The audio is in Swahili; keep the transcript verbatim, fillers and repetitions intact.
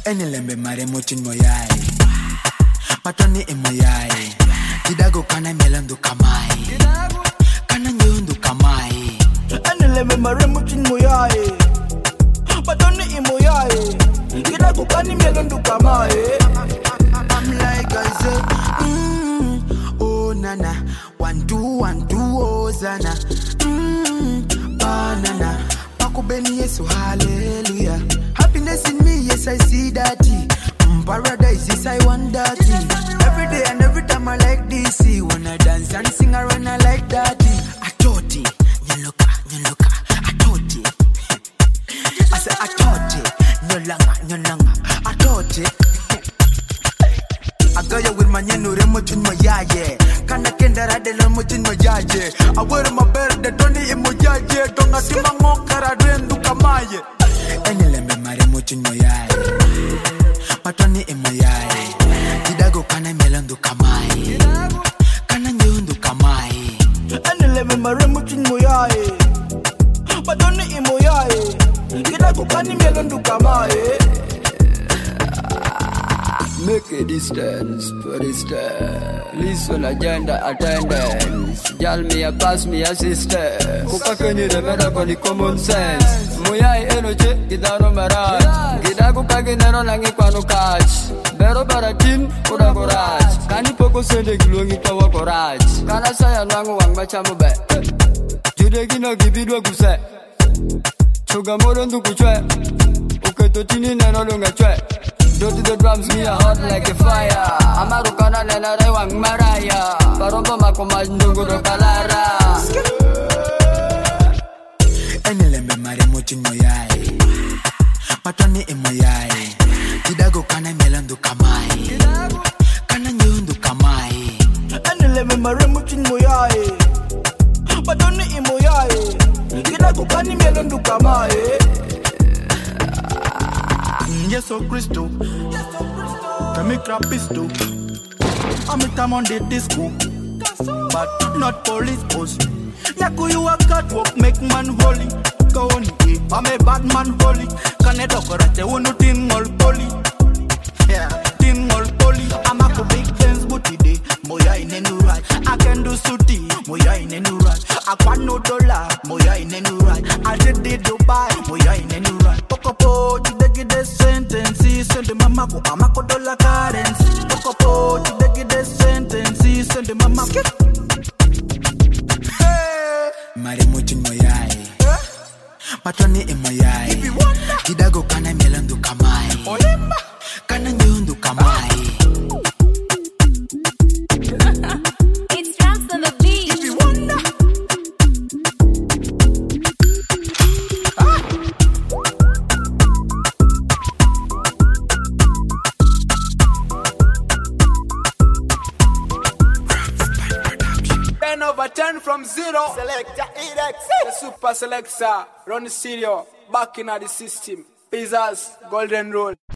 Enilembe mare muchin moyai Patoni imoyai Kidago kana melandu kamai Kana nyundu kamai Enilembe mare muchin moyai Patoni imoyai Kidago kana melandu kamai. I'm like I say mm, oh nana One two one two oh zana mm, banana Pakubeni yesu hallelujah. Happiness in me, yes I see that. Mm, paradise, yes I want that. Every day and every time I like this. When I dance and sing around I like that. I taught it, you look, you look, I taught it. I said I taught it, no longer, no longer, I taught it. I got you with my new remote in my yard. Kana kendara de la mutin my yard. I wear my bed, the Tony in my yard. Don't I see my mokara do kamaye. Enilembe mare muchin moyai Patoni imoyai Kidago kana melandu kamai Kana nyundu kamai. Enilembe mare muchin moyai Patoni imoyai Kidago kana melandu kamai. Make a distance, for distance. Listen, agenda, attendance. Yal me a pass me assistance. Kuka kwenye remeda kwa ni common sense. Moyai enoche, gidaro maraj. Gidago kaginero langi kwa no catch. Bero baratin, kuda koraj. Kani poko sende gilungi kawa koraj. Kana saya nangu wang machamu be. Jude gino gibidwa kuse. Choga moro ndu kuchwe. Uketo tini neno lunga chwe. Dirty the drums, me a hot like a fire. Amarukana nena rewang maraya. Paromba makomaj ndunguro kalara. Enilembe mare muchin moyai Patoni imoyai Kidago kana melandu kamai Kana nyundu kamai. Enilembe mare muchin moyai Patoni imoyai Kidago kana melandu kamai. Yeso Christo, Kami Krapisto. I'm a time on the disco, but not police post. Yaku you a catwalk, make man holy. Go on, I'm a bad man holy. Can I talk right? I want to team all poly. Yeah, team all poly. I'm a big dance booty day. Moya in a new ride. I can do suti. Moya in a new ride. I want no dollar. Moya in a new ride. I did the Dubai. Moya in a new ride. Pocopo, you dey get the sentence. Send the mama go. I'm a go dollar currency. Pocopo, you dey get the sentence. Send the mama go. Mare muchin moyai Patoni imoyai Kidago kana melandu kamai Kana nyundu kamai. It's Rams on the beat. If you wonder ten over ten from zero. Selector Edex, the super selector. Run the studio, back in the system. Pizzas, golden rule.